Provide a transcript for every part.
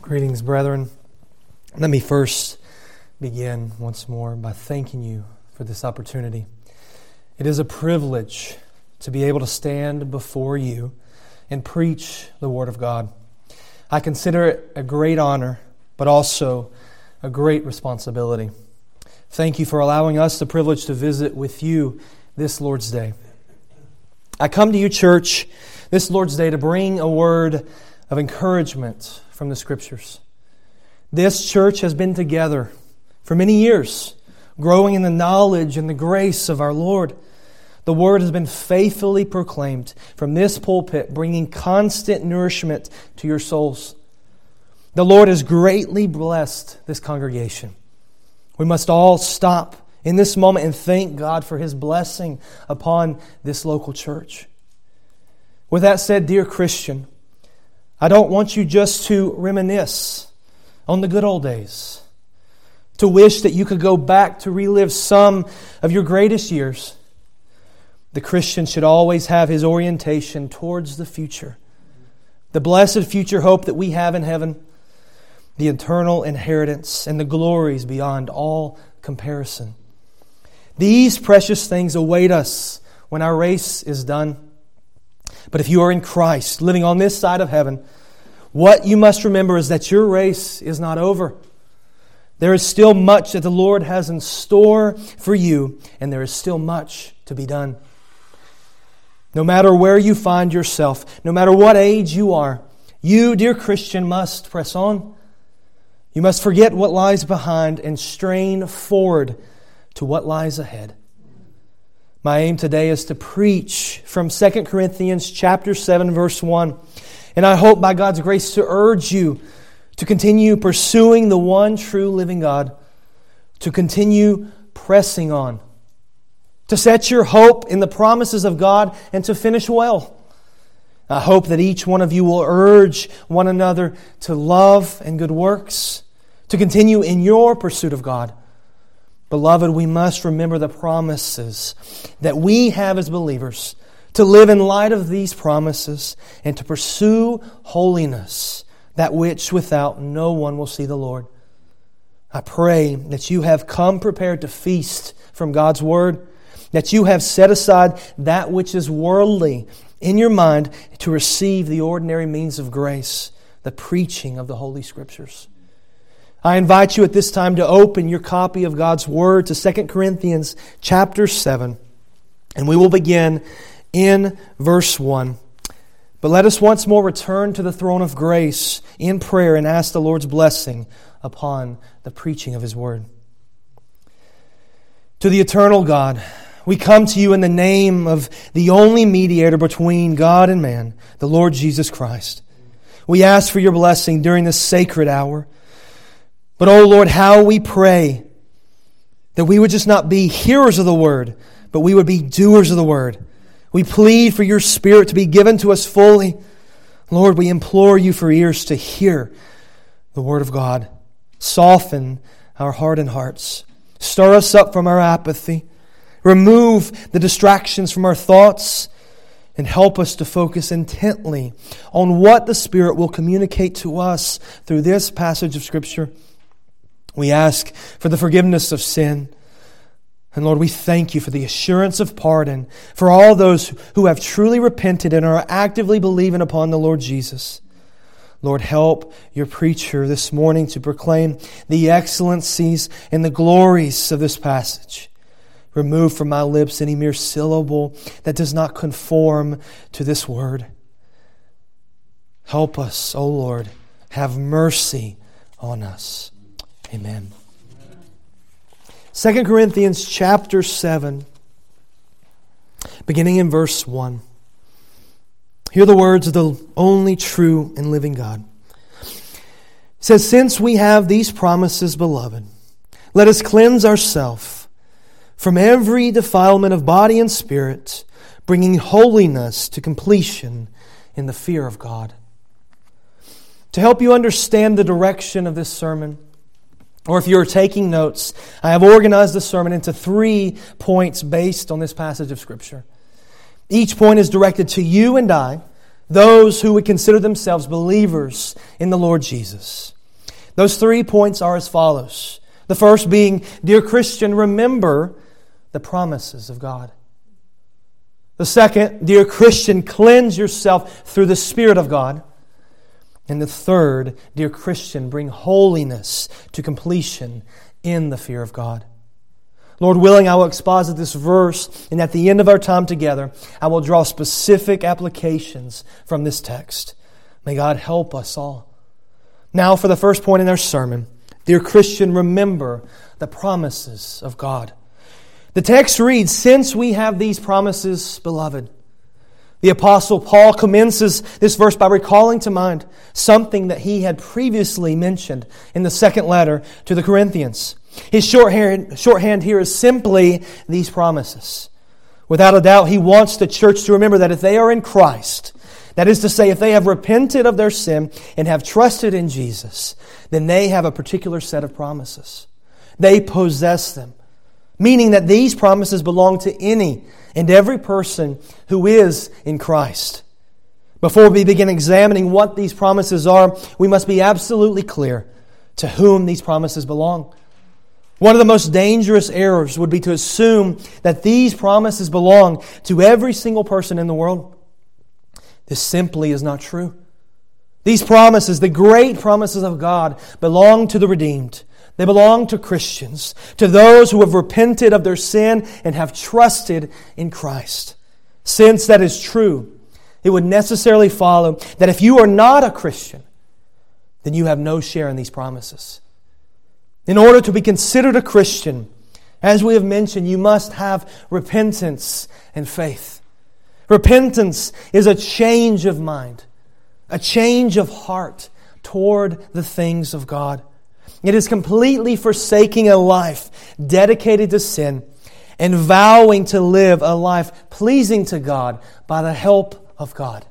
Greetings, brethren. Let me first begin once more by thanking you for this opportunity. It is a privilege to be able to stand before you and preach the Word of God. I consider it a great honor, but also a great responsibility. Thank you for allowing us the privilege to visit with you this Lord's Day. I come to you, church, this Lord's Day to bring a word of encouragement from the Scriptures. This church has been together for many years, growing in the knowledge and the grace of our Lord. The Word has been faithfully proclaimed from this pulpit, bringing constant nourishment to your souls. The Lord has greatly blessed this congregation. We must all stop in this moment and thank God for His blessing upon this local church. With that said, dear Christian, I don't want you just to reminisce on the good old days, to wish that you could go back to relive some of your greatest years. The Christian should always have his orientation towards the future, the blessed future hope that we have in heaven, the eternal inheritance, and the glories beyond all comparison. These precious things await us when our race is done. But if you are in Christ, living on this side of heaven, what you must remember is that your race is not over. There is still much that the Lord has in store for you, and there is still much to be done. No matter where you find yourself, no matter what age you are, you, dear Christian, must press on. You must forget what lies behind and strain forward to what lies ahead. My aim today is to preach from 2 Corinthians chapter 7, verse 1. And I hope by God's grace to urge you to continue pursuing the one true living God, to continue pressing on, to set your hope in the promises of God and to finish well. I hope that each one of you will urge one another to love and good works, to continue in your pursuit of God. Beloved, we must remember the promises that we have as believers, to live in light of these promises and to pursue holiness, that which without no one will see the Lord. I pray that you have come prepared to feast from God's Word, that you have set aside that which is worldly in your mind to receive the ordinary means of grace, the preaching of the Holy Scriptures. I invite you at this time to open your copy of God's Word to 2 Corinthians chapter 7, and we will begin in verse 1. But let us once more return to the throne of grace in prayer and ask the Lord's blessing upon the preaching of His Word. To the eternal God, we come to you in the name of the only mediator between God and man, the Lord Jesus Christ. We ask for your blessing during this sacred hour. But, oh Lord, how we pray that we would just not be hearers of the Word, but we would be doers of the Word. We plead for your Spirit to be given to us fully. Lord, we implore you for ears to hear the Word of God. Soften our hardened hearts. Stir us up from our apathy. Remove the distractions from our thoughts and help us to focus intently on what the Spirit will communicate to us through this passage of Scripture. We ask for the forgiveness of sin. And Lord, we thank you for the assurance of pardon for all those who have truly repented and are actively believing upon the Lord Jesus. Lord, help your preacher this morning to proclaim the excellencies and the glories of this passage. Remove from my lips any mere syllable that does not conform to this word. Help us, O Lord. Have mercy on us. Amen. 2 Corinthians chapter 7, beginning in verse 1. Hear the words of the only true and living God. It says, "Since we have these promises, beloved, let us cleanse ourselves from every defilement of body and spirit, bringing holiness to completion in the fear of God." To help you understand the direction of this sermon, or if you're taking notes, I have organized the sermon into 3 points based on this passage of Scripture. Each point is directed to you and I, those who would consider themselves believers in the Lord Jesus. Those 3 points are as follows. The first being, dear Christian, remember the promises of God. The second, dear Christian, cleanse yourself through the Spirit of God. And the third, dear Christian, bring holiness to completion in the fear of God. Lord willing, I will exposit this verse, and at the end of our time together, I will draw specific applications from this text. May God help us all. Now for the first point in our sermon, dear Christian, remember the promises of God. The text reads, since we have these promises, beloved. The Apostle Paul commences this verse by recalling to mind something that he had previously mentioned in the second letter to the Corinthians. His shorthand here is simply these promises. Without a doubt, he wants the church to remember that if they are in Christ, that is to say, if they have repented of their sin and have trusted in Jesus, then they have a particular set of promises. They possess them, meaning that these promises belong to any and every person who is in Christ. Before we begin examining what these promises are, we must be absolutely clear to whom these promises belong. One of the most dangerous errors would be to assume that these promises belong to every single person in the world. This simply is not true. These promises, the great promises of God, belong to the redeemed. They belong to Christians, to those who have repented of their sin and have trusted in Christ. Since that is true, it would necessarily follow that if you are not a Christian, then you have no share in these promises. In order to be considered a Christian, as we have mentioned, you must have repentance and faith. Repentance is a change of mind, a change of heart toward the things of God. It is completely forsaking a life dedicated to sin and vowing to live a life pleasing to God by the help of God.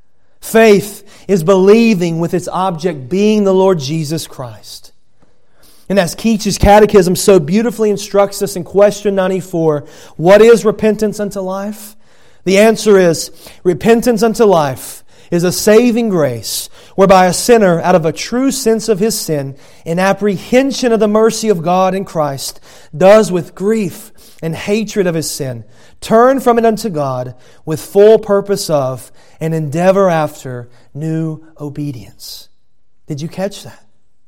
Faith is believing with its object being the Lord Jesus Christ. And as Keach's Catechism so beautifully instructs us in question 94, what is repentance unto life? The answer is, repentance unto life is a saving grace whereby a sinner, out of a true sense of his sin and apprehension of the mercy of God in Christ, does with grief and hatred of his sin turn from it unto God with full purpose of and endeavor after new obedience. Did you catch that?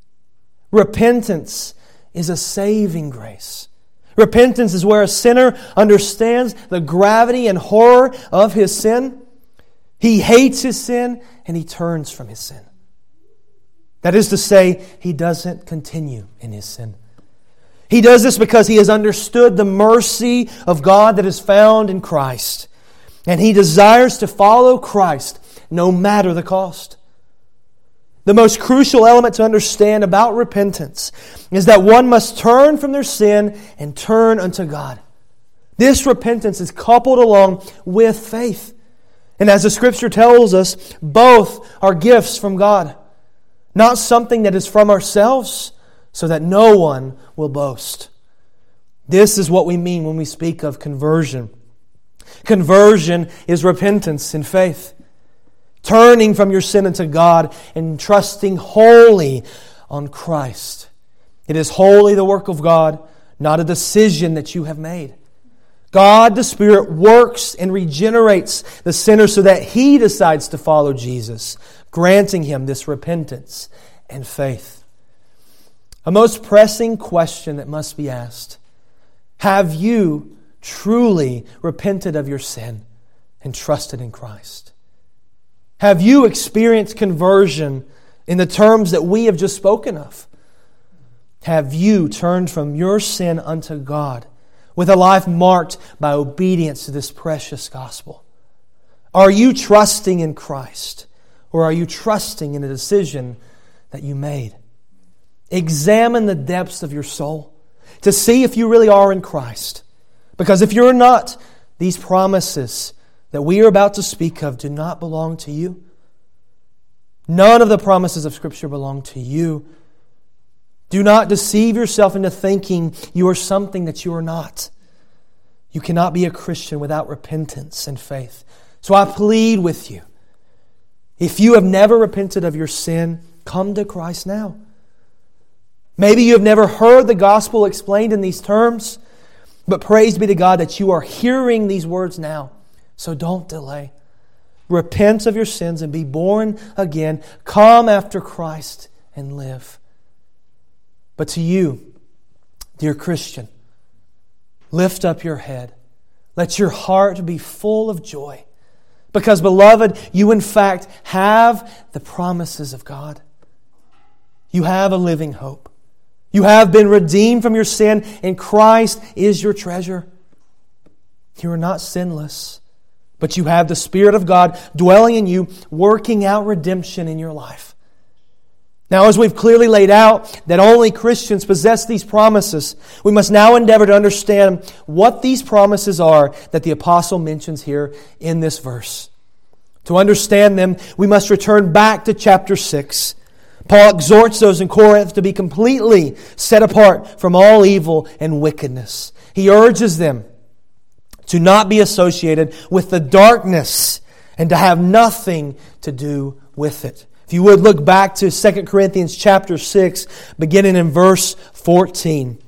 Repentance is a saving grace. Repentance is where a sinner understands the gravity and horror of his sin. He hates his sin and he turns from his sin. That is to say, he doesn't continue in his sin. He does this because he has understood the mercy of God that is found in Christ. And he desires to follow Christ no matter the cost. The most crucial element to understand about repentance is that one must turn from their sin and turn unto God. This repentance is coupled along with faith. And as the Scripture tells us, both are gifts from God, not something that is from ourselves, so that no one will boast. This is what we mean when we speak of conversion. Conversion is repentance in faith. Turning from your sin unto God and trusting wholly on Christ. It is wholly the work of God, not a decision that you have made. God, the Spirit, works and regenerates the sinner so that he decides to follow Jesus, granting him this repentance and faith. A most pressing question that must be asked: have you truly repented of your sin and trusted in Christ? Have you experienced conversion in the terms that we have just spoken of? Have you turned from your sin unto God with a life marked by obedience to this precious gospel? Are you trusting in Christ, or are you trusting in a decision that you made? Examine the depths of your soul to see if you really are in Christ. Because if you're not, these promises that we are about to speak of do not belong to you. None of the promises of Scripture belong to you. Do not deceive yourself into thinking you are something that you are not. You cannot be a Christian without repentance and faith. So I plead with you, if you have never repented of your sin, come to Christ now. Maybe you have never heard the gospel explained in these terms, but praise be to God that you are hearing these words now. So don't delay. Repent of your sins and be born again. Come after Christ and live. But to you, dear Christian, lift up your head. Let your heart be full of joy. Because, beloved, you in fact have the promises of God. You have a living hope. You have been redeemed from your sin, and Christ is your treasure. You are not sinless, but you have the Spirit of God dwelling in you, working out redemption in your life. Now, as we've clearly laid out that only Christians possess these promises, we must now endeavor to understand what these promises are that the apostle mentions here in this verse. To understand them, we must return back to chapter 6. Paul exhorts those in Corinth to be completely set apart from all evil and wickedness. He urges them to not be associated with the darkness and to have nothing to do with it. If you would look back to 2 Corinthians chapter 6, beginning in verse 14.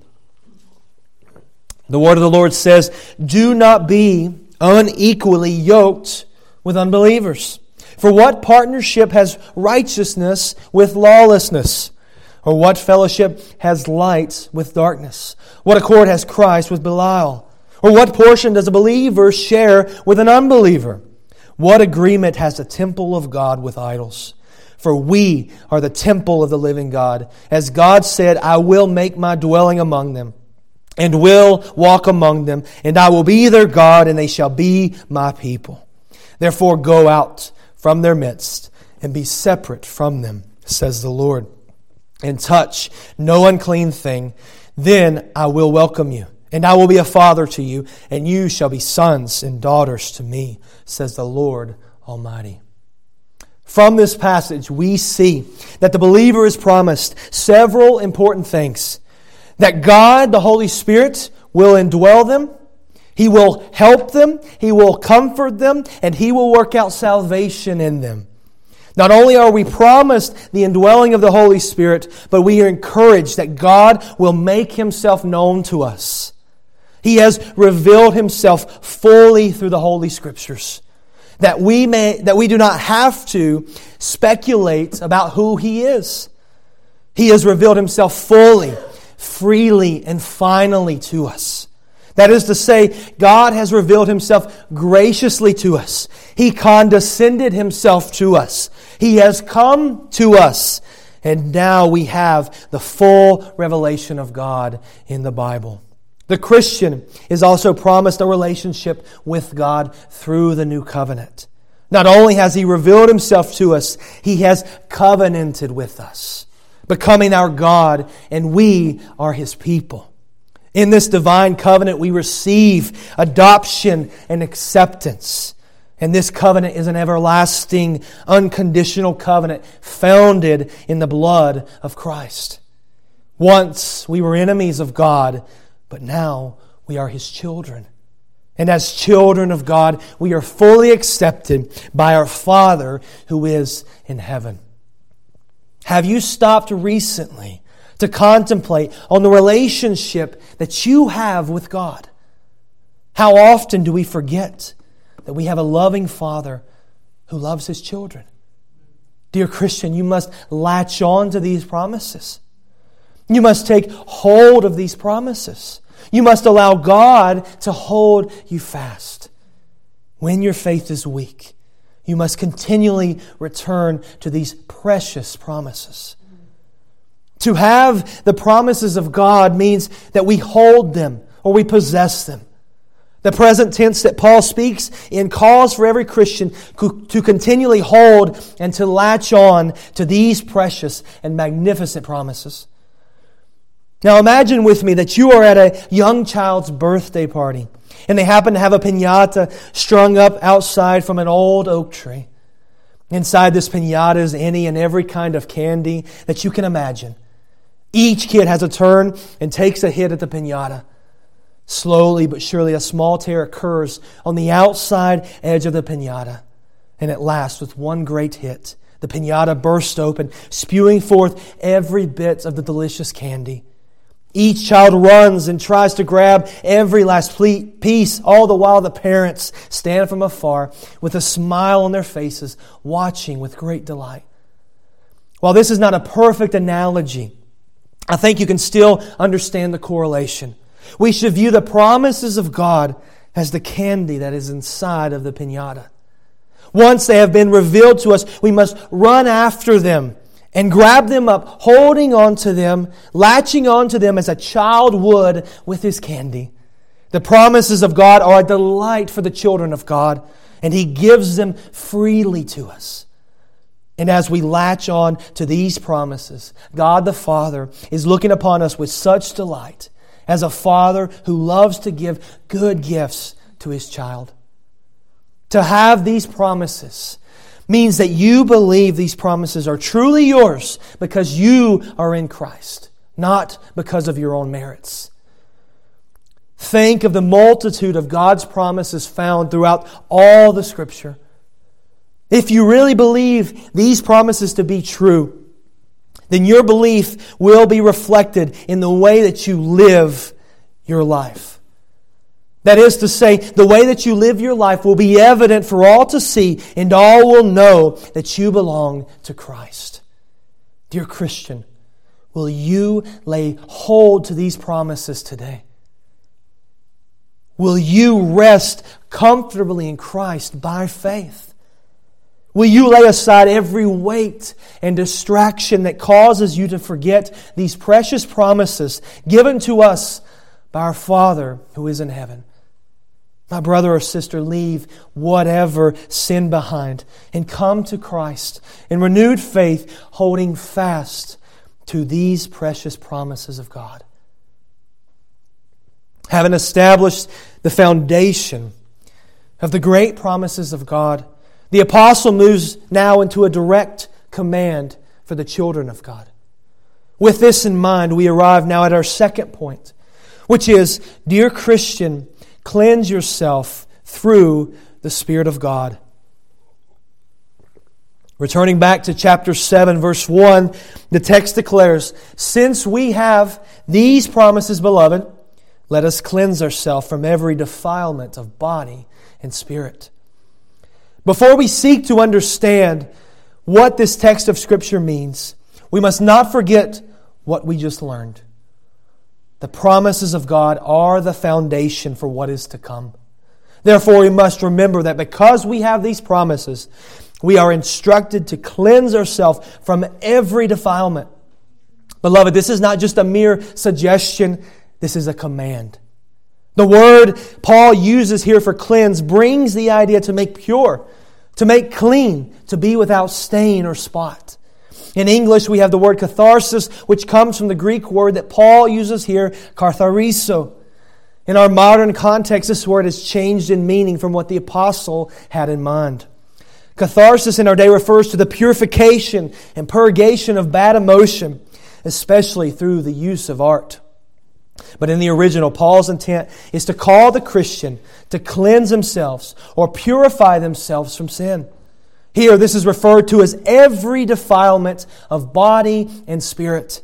The word of the Lord says, "Do not be unequally yoked with unbelievers. For what partnership has righteousness with lawlessness? Or what fellowship has light with darkness? What accord has Christ with Belial? Or what portion does a believer share with an unbeliever? What agreement has the temple of God with idols? For we are the temple of the living God. As God said, I will make my dwelling among them, and will walk among them, and I will be their God, and they shall be my people. Therefore go out from their midst, and be separate from them, says the Lord, and touch no unclean thing. Then I will welcome you, and I will be a father to you, and you shall be sons and daughters to me, says the Lord Almighty." From this passage, we see that the believer is promised several important things. That God, the Holy Spirit, will indwell them. He will help them, He will comfort them, and He will work out salvation in them. Not only are we promised the indwelling of the Holy Spirit, but we are encouraged that God will make Himself known to us. He has revealed Himself fully through the Holy Scriptures. That we do not have to speculate about who He is. He has revealed Himself fully, freely, and finally to us. That is to say, God has revealed Himself graciously to us. He condescended Himself to us. He has come to us. And now we have the full revelation of God in the Bible. The Christian is also promised a relationship with God through the new covenant. Not only has He revealed Himself to us, He has covenanted with us, becoming our God, and we are His people. In this divine covenant, we receive adoption and acceptance. And this covenant is an everlasting, unconditional covenant founded in the blood of Christ. Once we were enemies of God, but now we are His children. And as children of God, we are fully accepted by our Father who is in heaven. Have you stopped recently to contemplate on the relationship that you have with God? How often do we forget that we have a loving Father who loves His children? Dear Christian, you must latch on to these promises. You must take hold of these promises. You must allow God to hold you fast. When your faith is weak, you must continually return to these precious promises. To have the promises of God means that we hold them or we possess them. The present tense that Paul speaks in calls for every Christian to continually hold and to latch on to these precious and magnificent promises. Now imagine with me that you are at a young child's birthday party and they happen to have a piñata strung up outside from an old oak tree. Inside this piñata is any and every kind of candy that you can imagine. Each kid has a turn and takes a hit at the piñata. Slowly but surely a small tear occurs on the outside edge of the piñata. And at last, with one great hit, The piñata burst open, spewing forth every bit of the delicious candy. Each child runs and tries to grab every last piece, all the while the parents stand from afar with a smile on their faces, watching with great delight. While this is not a perfect analogy, I think you can still understand the correlation. We should view the promises of God as the candy that is inside of the piñata. Once they have been revealed to us, we must run after them and grab them up, holding on to them, latching on to them as a child would with his candy. The promises of God are a delight for the children of God, and He gives them freely to us. And as we latch on to these promises, God the Father is looking upon us with such delight as a father who loves to give good gifts to his child. To have these promises means that you believe these promises are truly yours because you are in Christ, not because of your own merits. Think of the multitude of God's promises found throughout all the Scripture. If you really believe these promises to be true, then your belief will be reflected in the way that you live your life. That is to say, the way that you live your life will be evident for all to see, and all will know that you belong to Christ. Dear Christian, will you lay hold to these promises today? Will you rest comfortably in Christ by faith? Will you lay aside every weight and distraction that causes you to forget these precious promises given to us by our Father who is in heaven? My brother or sister, leave whatever sin behind and come to Christ in renewed faith, holding fast to these precious promises of God. Having established the foundation of the great promises of God, the apostle moves now into a direct command for the children of God. With this in mind, we arrive now at our second point, which is, dear Christian, cleanse yourself through the Spirit of God. Returning back to chapter 7, verse 1, the text declares, "Since we have these promises, beloved, let us cleanse ourselves from every defilement of body and spirit." Before we seek to understand what this text of Scripture means, we must not forget what we just learned. The promises of God are the foundation for what is to come. Therefore, we must remember that because we have these promises, we are instructed to cleanse ourselves from every defilement. Beloved, this is not just a mere suggestion, this is a command. The word Paul uses here for cleanse brings the idea to make pure, to make clean, to be without stain or spot. In English, we have the word catharsis, which comes from the Greek word that Paul uses here, katharizo. In our modern context, this word has changed in meaning from what the apostle had in mind. Catharsis in our day refers to the purification and purgation of bad emotion, especially through the use of art. But in the original, Paul's intent is to call the Christian to cleanse themselves or purify themselves from sin. Here, this is referred to as every defilement of body and spirit.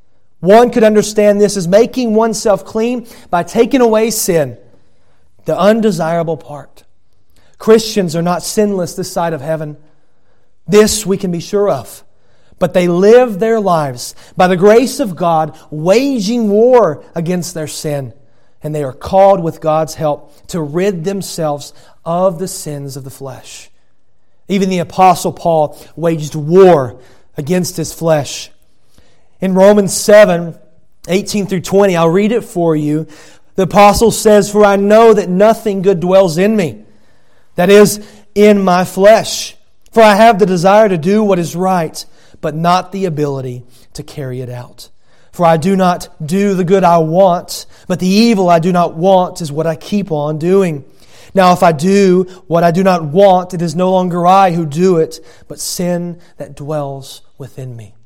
One could understand this as making oneself clean by taking away sin, the undesirable part. Christians are not sinless this side of heaven. This we can be sure of. But they live their lives by the grace of God, waging war against their sin. And they are called with God's help to rid themselves of the sins of the flesh. Even the Apostle Paul waged war against his flesh. In Romans 7, 18 through 20, I'll read it for you. The Apostle says, "For I know that nothing good dwells in me, that is, in my flesh. For I have the desire to do what is right, but not the ability to carry it out. For I do not do the good I want, but the evil I do not want is what I keep on doing. Now if I do what I do not want, it is no longer I who do it, but sin that dwells within me."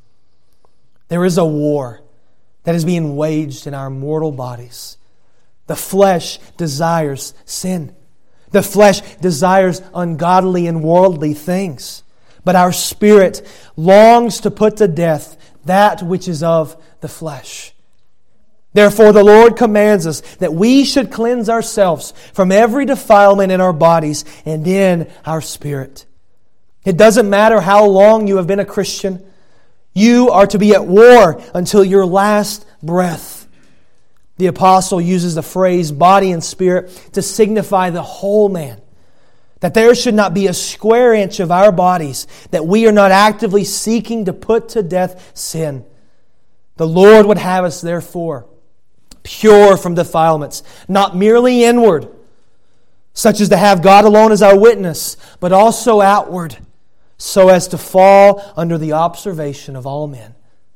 There is a war that is being waged in our mortal bodies. The flesh desires sin. The flesh desires ungodly and worldly things. but our spirit longs to put to death that which is of the flesh. Therefore, the Lord commands us that we should cleanse ourselves from every defilement in our bodies and in our spirit. It doesn't matter how long you have been a Christian. You are to be at war until your last breath. The apostle uses the phrase body and spirit to signify the whole man. That there should not be a square inch of our bodies that we are not actively seeking to put to death sin. The Lord would have us, therefore, pure from defilements, not merely inward, such as to have God alone as our witness, but also outward, so as to fall under the observation of all men.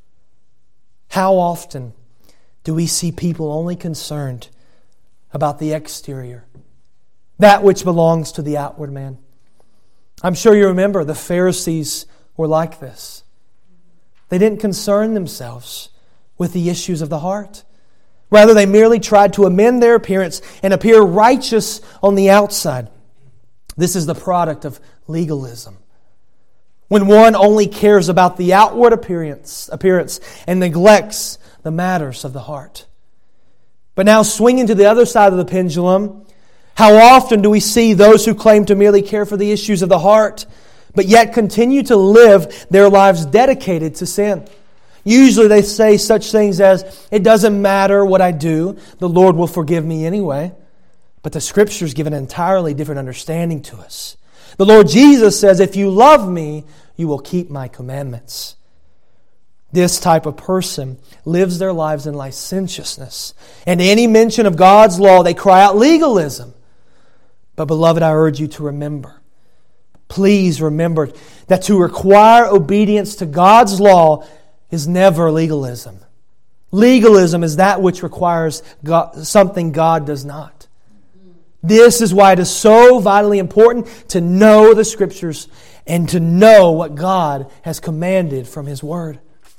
How often do we see people only concerned about the exterior, that which belongs to the outward man? I'm sure you remember the Pharisees were like this. They didn't concern themselves with the issues of the heart. Rather, they merely tried to amend their appearance and appear righteous on the outside. This is the product of legalism. When one only cares about the outward appearance and neglects the matters of the heart. But now, swinging to the other side of the pendulum, how often do we see those who claim to merely care for the issues of the heart, but yet continue to live their lives dedicated to sin? Usually they say such things as, it doesn't matter what I do, the Lord will forgive me anyway. But the Scriptures give an entirely different understanding to us. The Lord Jesus says, if you love me, you will keep my commandments. This type of person lives their lives in licentiousness. And any mention of God's law, they cry out legalism. But beloved, I urge you to remember. Please remember that to require obedience to God's law is never legalism. Legalism is that which requires something God does not. This is why it is so vitally important to know the Scriptures and to know what God has commanded from His Word.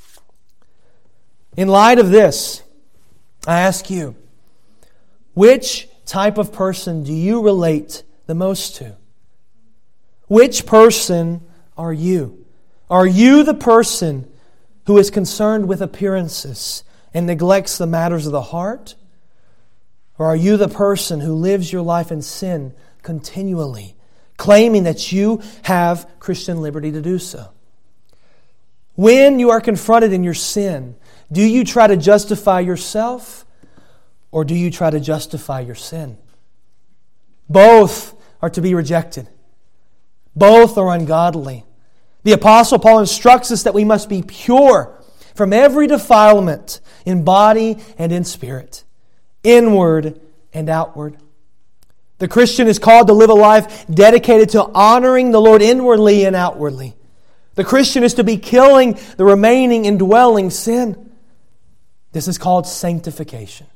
In light of this, I ask you, which type of person do you relate the most to? Which person are you? Are you the person who is concerned with appearances and neglects the matters of the heart? Or are you the person who lives your life in sin continually, claiming that you have Christian liberty to do so? When you are confronted in your sin, do you try to justify yourself or do you try to justify your sin? Both are to be rejected. Both are ungodly. The Apostle Paul instructs us that we must be pure from every defilement in body and in spirit, inward and outward. The Christian is called to live a life dedicated to honoring the Lord inwardly and outwardly. The Christian is to be killing the remaining indwelling sin. This is called sanctification.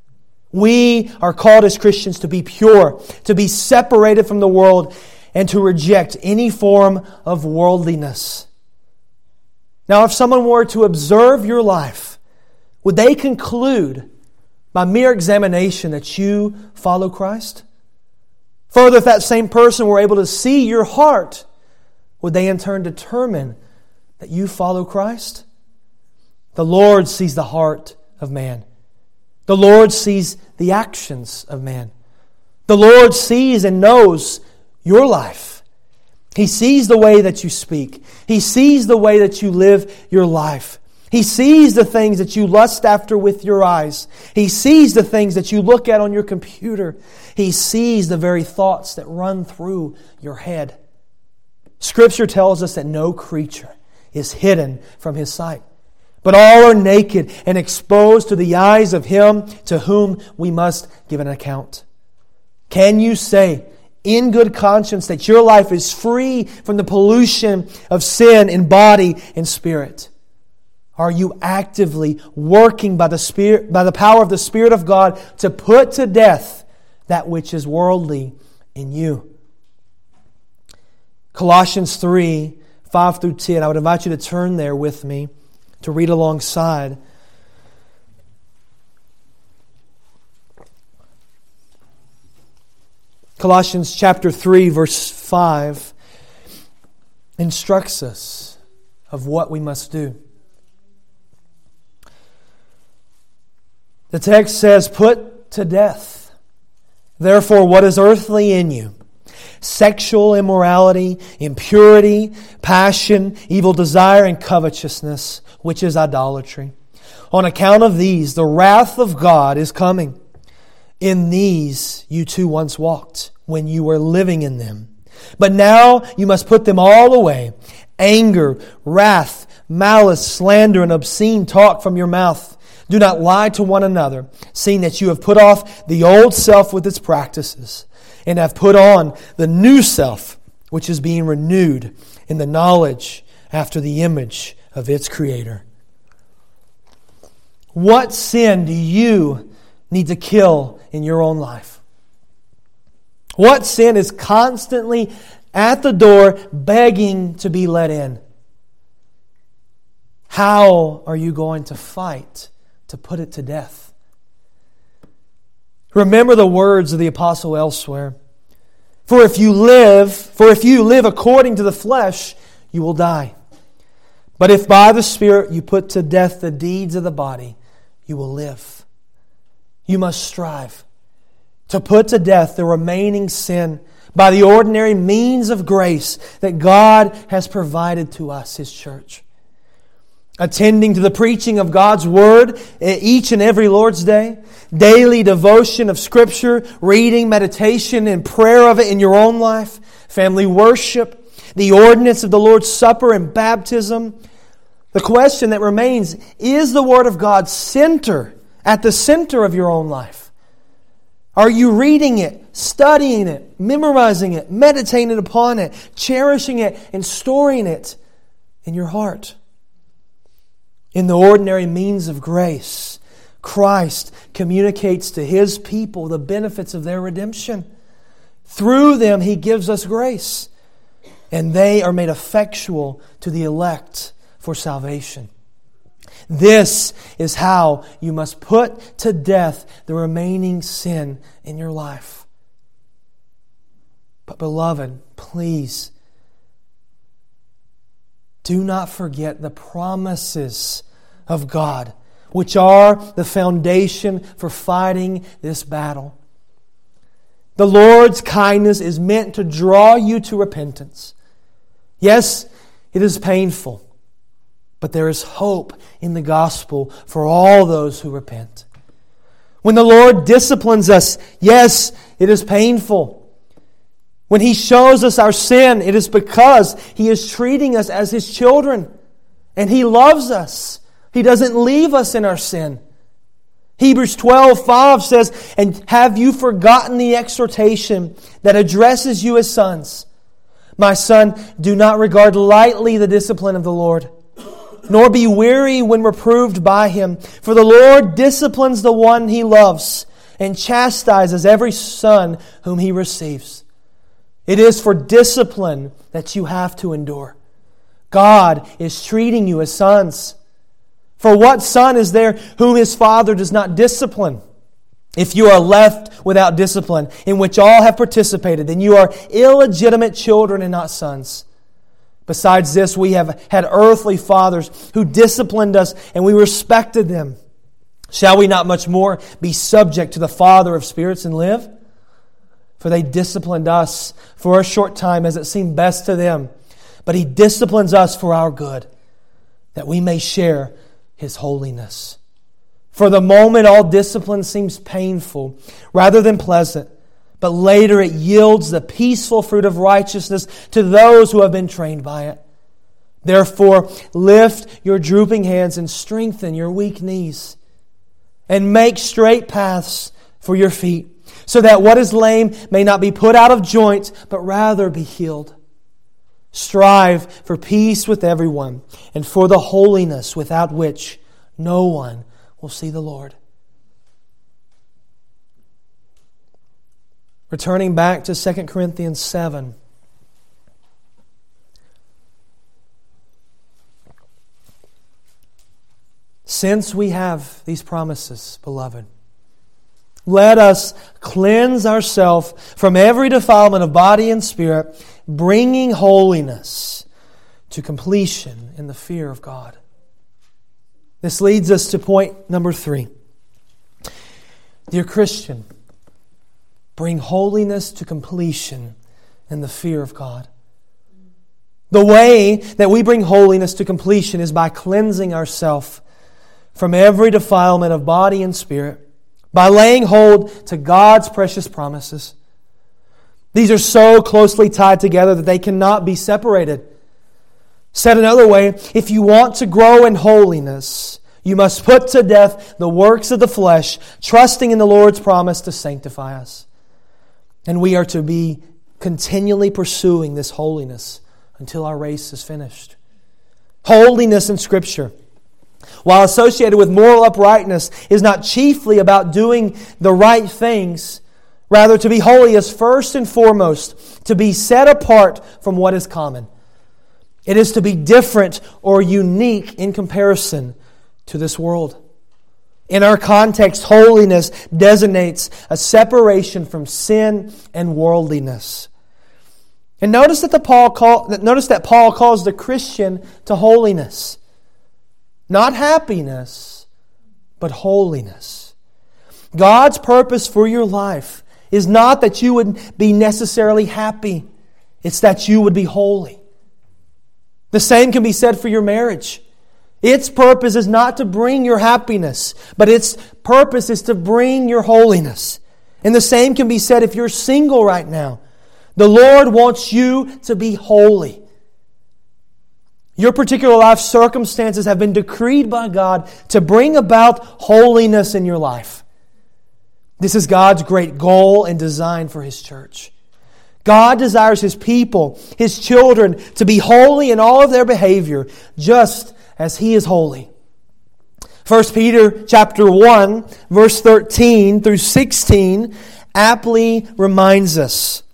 We are called as Christians to be pure, to be separated from the world, and to reject any form of worldliness. Now, if someone were to observe your life, would they conclude by mere examination that you follow Christ? Further, if that same person were able to see your heart, would they in turn determine that you follow Christ? The Lord sees the heart of man. The Lord sees the actions of man. The Lord sees and knows your life. He sees the way that you speak. He sees the way that you live your life. He sees the things that you lust after with your eyes. He sees the things that you look at on your computer. He sees the very thoughts that run through your head. Scripture tells us that no creature is hidden from His sight, but all are naked and exposed to the eyes of Him to whom we must give an account. Can you say in good conscience that your life is free from the pollution of sin in body and spirit? Are you actively working by the power of the Spirit of God to put to death that which is worldly in you? Colossians 3, 5 through 10. I would invite you to turn there with me to read alongside. Colossians chapter 3, verse 5. instructs us of what we must do. The text says, "Put to death, therefore, what is earthly in you: sexual immorality, impurity, passion, evil desire, and covetousness, which is idolatry. On account of these, the wrath of God is coming. In these you too once walked, when you were living in them. But now you must put them all away: anger, wrath, malice, slander, and obscene talk from your mouth. Do not lie to one another, seeing that you have put off the old self with its practices, and have put on the new self, which is being renewed in the knowledge after the image of its Creator." What sin do you need to kill in your own life? What sin is constantly at the door begging to be let in? How are you going to fight to put it to death? Remember the words of the apostle elsewhere. For if you live according to the flesh, you will die. But if by the Spirit you put to death the deeds of the body, you will live. You must strive to put to death the remaining sin by the ordinary means of grace that God has provided to us, His church. Attending to the preaching of God's Word each and every Lord's Day, daily devotion of Scripture, reading, meditation, and prayer of it in your own life, family worship, the ordinance of the Lord's Supper and baptism. The question that remains, is the Word of God at the center of your own life? Are you reading it, studying it, memorizing it, meditating upon it, cherishing it, and storing it in your heart? In the ordinary means of grace, Christ communicates to His people the benefits of their redemption. Through them, He gives us grace, and they are made effectual to the elect for salvation. This is how you must put to death the remaining sin in your life. But beloved, please, do not forget the promises of God, which are the foundation for fighting this battle. The Lord's kindness is meant to draw you to repentance. Yes, it is painful, but there is hope in the gospel for all those who repent. When the Lord disciplines us, yes, it is painful. When He shows us our sin, it is because He is treating us as His children. And He loves us. He doesn't leave us in our sin. Hebrews 12:5 says, "And have you forgotten the exhortation that addresses you as sons? My son, do not regard lightly the discipline of the Lord, nor be weary when reproved by Him. For the Lord disciplines the one He loves, and chastises every son whom He receives." It is for discipline that you have to endure. God is treating you as sons. For what son is there whom his father does not discipline? If you are left without discipline, in which all have participated, then you are illegitimate children and not sons. Besides this, we have had earthly fathers who disciplined us, and we respected them. Shall we not much more be subject to the Father of spirits and live? For they disciplined us for a short time as it seemed best to them. But He disciplines us for our good, that we may share His holiness. For the moment, all discipline seems painful rather than pleasant, but later it yields the peaceful fruit of righteousness to those who have been trained by it. Therefore, lift your drooping hands and strengthen your weak knees, and make straight paths for your feet, so that what is lame may not be put out of joint, but rather be healed. Strive for peace with everyone, and for the holiness without which no one will see the Lord. Returning back to 2 Corinthians 7. Since we have these promises, beloved, let us cleanse ourselves from every defilement of body and spirit, bringing holiness to completion in the fear of God. This leads us to point number 3. Dear Christian, bring holiness to completion in the fear of God. The way that we bring holiness to completion is by cleansing ourselves from every defilement of body and spirit, by laying hold to God's precious promises. These are so closely tied together that they cannot be separated. Said another way, if you want to grow in holiness, you must put to death the works of the flesh, trusting in the Lord's promise to sanctify us. And we are to be continually pursuing this holiness until our race is finished. Holiness in Scripture, while associated with moral uprightness, is not chiefly about doing the right things. Rather, to be holy is first and foremost to be set apart from what is common. It is to be different or unique in comparison to this world. In our context, holiness designates a separation from sin and worldliness. And notice that Paul calls the Christian to holiness. Not happiness, but holiness. God's purpose for your life is not that you would be necessarily happy. It's that you would be holy. The same can be said for your marriage. Its purpose is not to bring your happiness, but its purpose is to bring your holiness. And the same can be said if you're single right now. The Lord wants you to be holy. Your particular life circumstances have been decreed by God to bring about holiness in your life. This is God's great goal and design for His church. God desires His people, His children, to be holy in all of their behavior, just as He is holy. 1 Peter chapter 1, verse 13 through 16 aptly reminds us,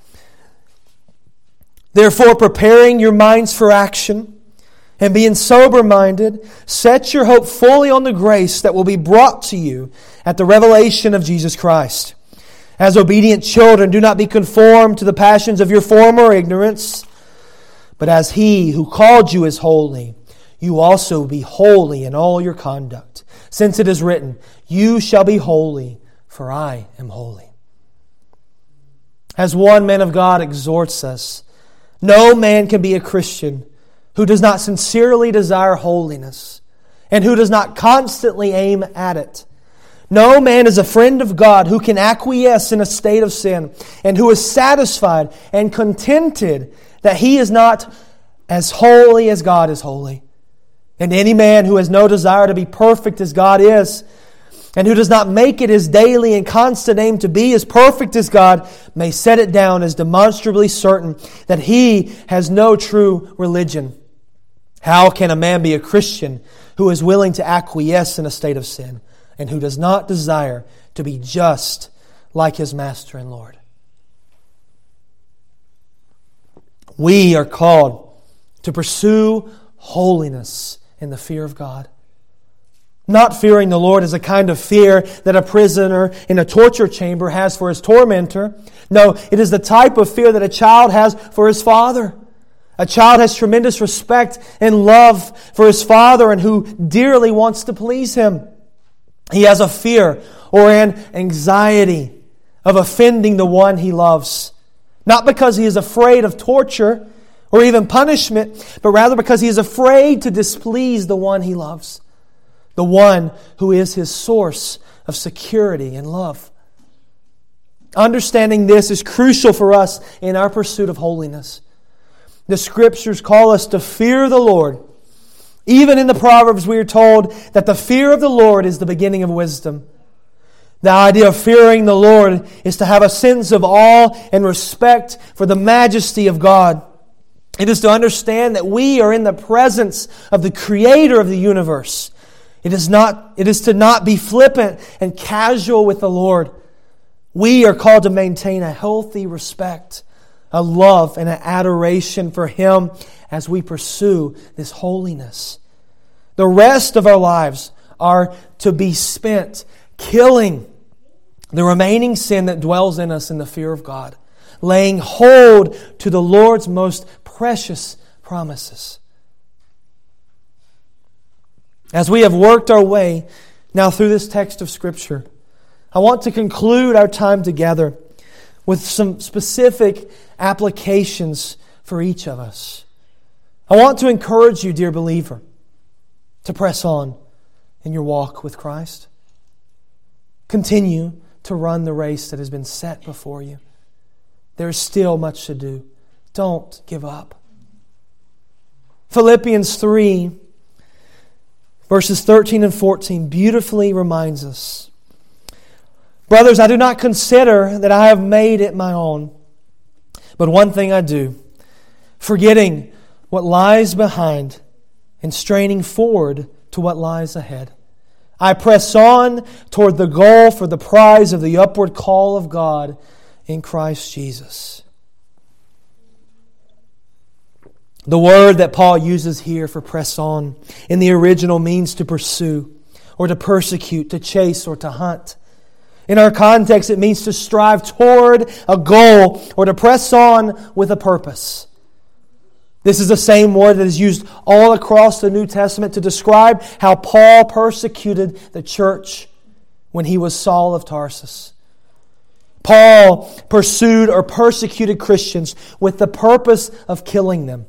therefore, preparing your minds for action and being sober-minded, set your hope fully on the grace that will be brought to you at the revelation of Jesus Christ. As obedient children, do not be conformed to the passions of your former ignorance, but as He who called you is holy, you also be holy in all your conduct. Since it is written, you shall be holy, for I am holy. As one man of God exhorts us, no man can be a Christian who does not sincerely desire holiness and who does not constantly aim at it. No man is a friend of God who can acquiesce in a state of sin and who is satisfied and contented that he is not as holy as God is holy. And any man who has no desire to be perfect as God is, and who does not make it his daily and constant aim to be as perfect as God, may set it down as demonstrably certain that he has no true religion. How can a man be a Christian who is willing to acquiesce in a state of sin and who does not desire to be just like his Master and Lord? We are called to pursue holiness in the fear of God. Not fearing the Lord is a kind of fear that a prisoner in a torture chamber has for his tormentor. No, it is the type of fear that a child has for his father. A child has tremendous respect and love for his father and who dearly wants to please him. He has a fear or an anxiety of offending the one he loves. Not because he is afraid of torture or even punishment, but rather because he is afraid to displease the one he loves. The one who is his source of security and love. Understanding this is crucial for us in our pursuit of holiness. The Scriptures call us to fear the Lord. Even in the Proverbs we are told that the fear of the Lord is the beginning of wisdom. The idea of fearing the Lord is to have a sense of awe and respect for the majesty of God. It is to understand that we are in the presence of the Creator of the universe. It is to not be flippant and casual with the Lord. We are called to maintain a healthy respect, a love and an adoration for Him as we pursue this holiness. The rest of our lives are to be spent killing the remaining sin that dwells in us in the fear of God, laying hold to the Lord's most precious promises. As we have worked our way now through this text of Scripture, I want to conclude our time together with some specific applications for each of us. I want to encourage you, dear believer, to press on in your walk with Christ. Continue to run the race that has been set before you. There is still much to do. Don't give up. Philippians 3, verses 13 and 14 beautifully reminds us, "Brothers, I do not consider that I have made it my own, but one thing I do, forgetting what lies behind and straining forward to what lies ahead. I press on toward the goal for the prize of the upward call of God in Christ Jesus." The word that Paul uses here for press on in the original means to pursue or to persecute, to chase or to hunt. In our context, it means to strive toward a goal or to press on with a purpose. This is the same word that is used all across the New Testament to describe how Paul persecuted the church when he was Saul of Tarsus. Paul pursued or persecuted Christians with the purpose of killing them.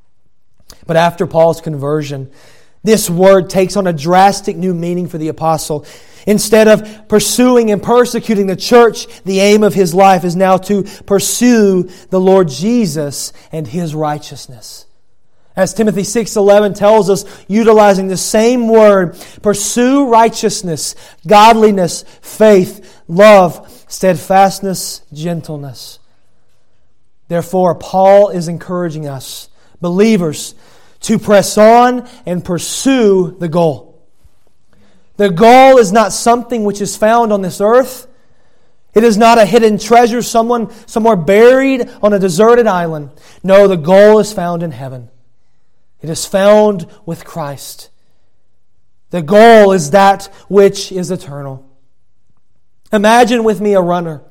But after Paul's conversion, this word takes on a drastic new meaning for the apostle. Instead of pursuing and persecuting the church, the aim of his life is now to pursue the Lord Jesus and His righteousness. As Timothy 6:11 tells us, utilizing the same word, pursue righteousness, godliness, faith, love, steadfastness, gentleness. Therefore, Paul is encouraging us, believers, to press on and pursue the goal. The goal is not something which is found on this earth. It is not a hidden treasure somewhere buried on a deserted island. No, the goal is found in heaven. It is found with Christ. The goal is that which is eternal. Imagine with me a runner.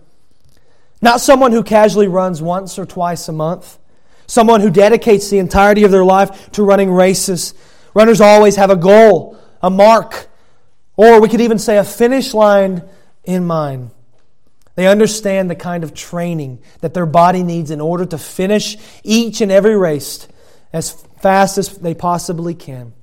Not someone who casually runs once or twice a month. Someone who dedicates the entirety of their life to running races. Runners always have a goal, a mark, or we could even say a finish line in mind. They understand the kind of training that their body needs in order to finish each and every race as fast as they possibly can.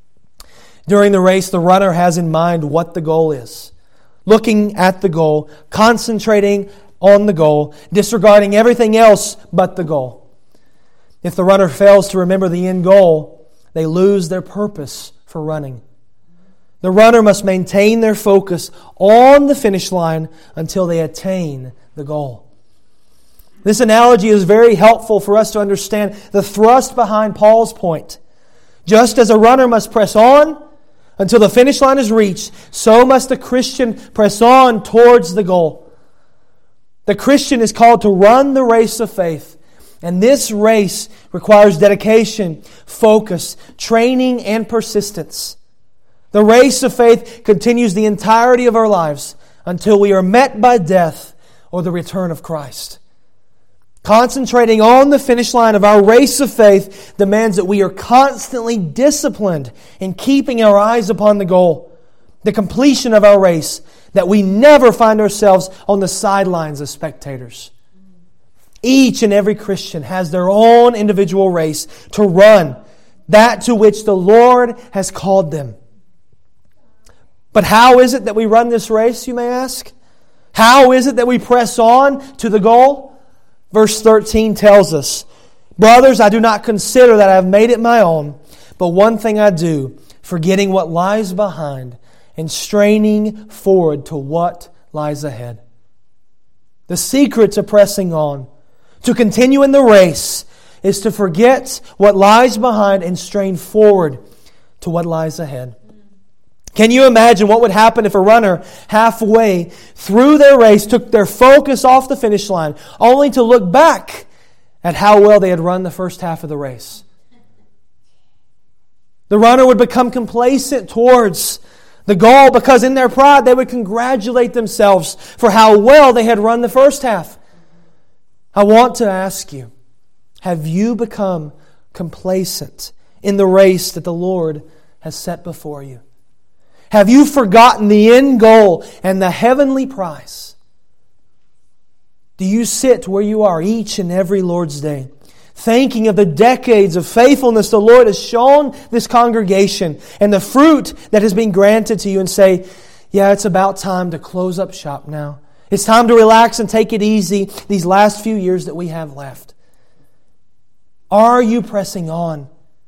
During the race, the runner has in mind what the goal is. Looking at the goal, concentrating on the goal, disregarding everything else but the goal. If the runner fails to remember the end goal, they lose their purpose for running. The runner must maintain their focus on the finish line until they attain the goal. This analogy is very helpful for us to understand the thrust behind Paul's point. Just as a runner must press on until the finish line is reached, so must the Christian press on towards the goal. The Christian is called to run the race of faith. And this race requires dedication, focus, training, and persistence. The race of faith continues the entirety of our lives until we are met by death or the return of Christ. Concentrating on the finish line of our race of faith demands that we are constantly disciplined in keeping our eyes upon the goal, the completion of our race, that we never find ourselves on the sidelines as spectators. Each and every Christian has their own individual race to run, that to which the Lord has called them. But how is it that we run this race, you may ask? How is it that we press on to the goal? Verse 13 tells us, "Brothers, I do not consider that I have made it my own, but one thing I do, forgetting what lies behind and straining forward to what lies ahead." The secret to pressing on, to continue in the race, is to forget what lies behind and strain forward to what lies ahead. Can you imagine what would happen if a runner halfway through their race took their focus off the finish line, only to look back at how well they had run the first half of the race? The runner would become complacent towards the goal because in their pride they would congratulate themselves for how well they had run the first half. I want to ask you, have you become complacent in the race that the Lord has set before you? Have you forgotten the end goal and the heavenly prize? Do you sit where you are each and every Lord's Day, thinking of the decades of faithfulness the Lord has shown this congregation and the fruit that has been granted to you, and say, yeah, it's about time to close up shop now. It's time to relax and take it easy these last few years that we have left? Are you pressing on,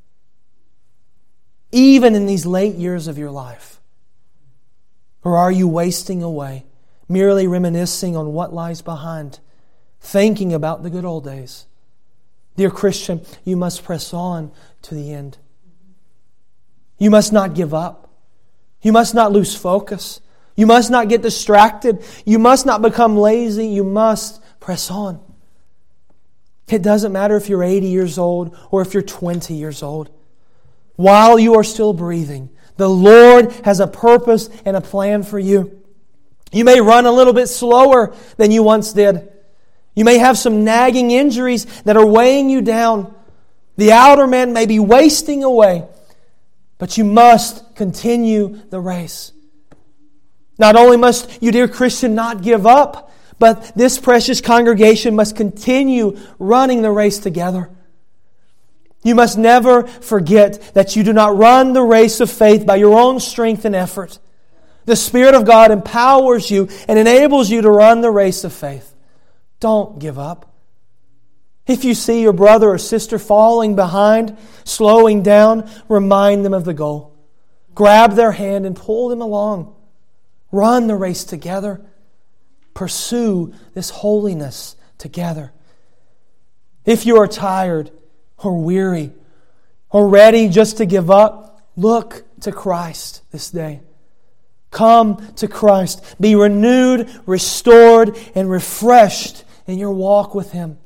even in these late years of your life? Or are you wasting away, merely reminiscing on what lies behind, thinking about the good old days? Dear Christian, you must press on to the end. You must not give up. You must not lose focus. You must not get distracted. You must not become lazy. You must press on. It doesn't matter if you're 80 years old or if you're 20 years old. While you are still breathing, the Lord has a purpose and a plan for you. You may run a little bit slower than you once did. You may have some nagging injuries that are weighing you down. The outer man may be wasting away, but you must continue the race. Not only must you, dear Christian, not give up, but this precious congregation must continue running the race together. You must never forget that you do not run the race of faith by your own strength and effort. The Spirit of God empowers you and enables you to run the race of faith. Don't give up. If you see your brother or sister falling behind, slowing down, remind them of the goal. Grab their hand and pull them along. Run the race together. Pursue this holiness together. If you are tired or weary or ready just to give up, look to Christ this day. Come to Christ. Be renewed, restored, and refreshed in your walk with Him.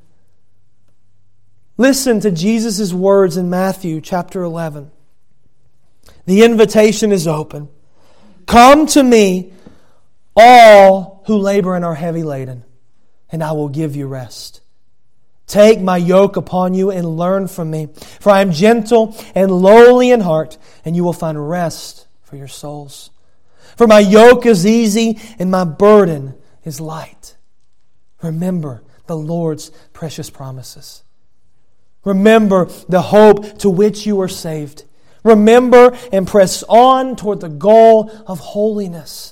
Listen to Jesus' words in Matthew chapter 11. The invitation is open. Come to me, all who labor and are heavy laden, and I will give you rest. Take my yoke upon you and learn from me, for I am gentle and lowly in heart, and you will find rest for your souls. For my yoke is easy and my burden is light. Remember the Lord's precious promises. Remember the hope to which you are saved. Remember and press on toward the goal of holiness.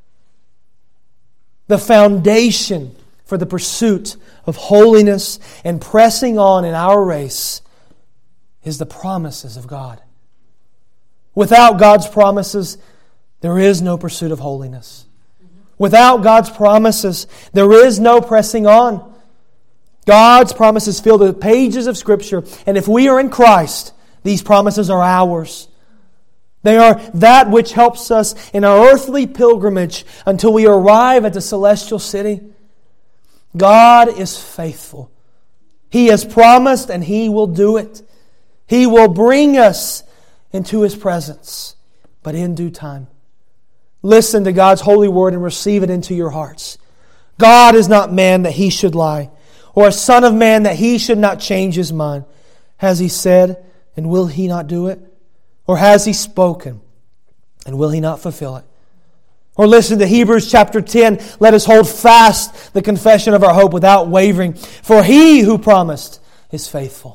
The foundation for the pursuit of holiness and pressing on in our race is the promises of God. Without God's promises, there is no pursuit of holiness. Without God's promises, there is no pressing on. God's promises fill the pages of Scripture, and if we are in Christ, these promises are ours. They are that which helps us in our earthly pilgrimage until we arrive at the celestial city. God is faithful. He has promised and He will do it. He will bring us into His presence, but in due time. Listen to God's holy word and receive it into your hearts. God is not man that He should lie, or a son of man that He should not change His mind. Has He said, and will He not do it? Or has He spoken, and will He not fulfill it? Or listen to Hebrews chapter 10. Let us hold fast the confession of our hope without wavering, for He who promised is faithful.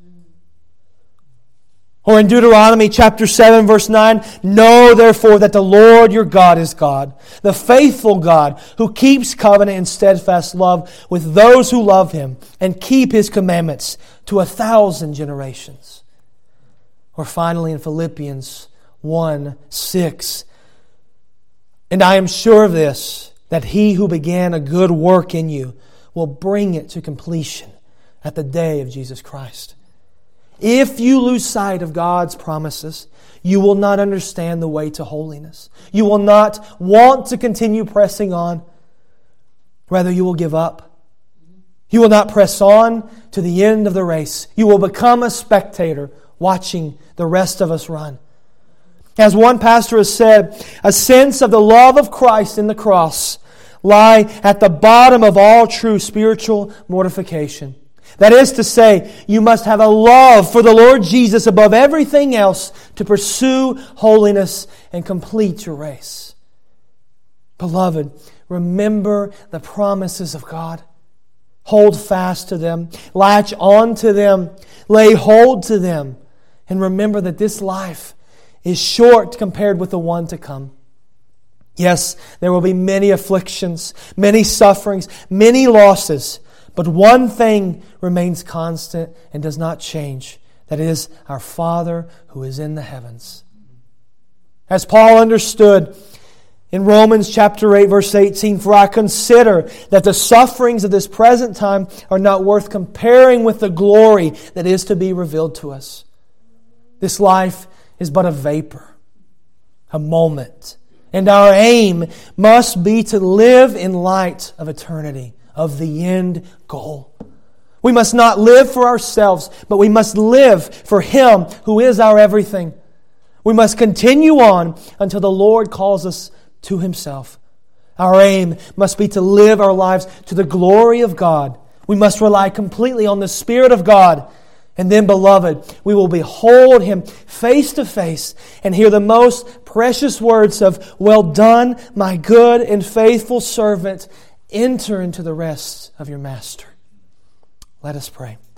Or in Deuteronomy chapter 7 verse 9, know therefore that the Lord your God is God, the faithful God who keeps covenant and steadfast love with those who love Him and keep His commandments to 1,000 generations. Or finally in Philippians 1:6, and I am sure of this, that He who began a good work in you will bring it to completion at the day of Jesus Christ. If you lose sight of God's promises, you will not understand the way to holiness. You will not want to continue pressing on. Rather, you will give up. You will not press on to the end of the race. You will become a spectator watching the rest of us run. As one pastor has said, a sense of the love of Christ in the cross lie at the bottom of all true spiritual mortification. That is to say, you must have a love for the Lord Jesus above everything else to pursue holiness and complete your race. Beloved, remember the promises of God. Hold fast to them. Latch on to them. Lay hold to them. And remember that this life is short compared with the one to come. Yes, there will be many afflictions, many sufferings, many losses. But one thing remains constant and does not change. That is our Father who is in the heavens. As Paul understood in Romans chapter 8, verse 18, "For I consider that the sufferings of this present time are not worth comparing with the glory that is to be revealed to us." This life is but a vapor, a moment. And our aim must be to live in light of eternity, of the end goal. We must not live for ourselves, but we must live for Him who is our everything. We must continue on until the Lord calls us to Himself. Our aim must be to live our lives to the glory of God. We must rely completely on the Spirit of God. And then, beloved, we will behold Him face to face and hear the most precious words of, "Well done, my good and faithful servant. Enter into the rest of your Master." Let us pray.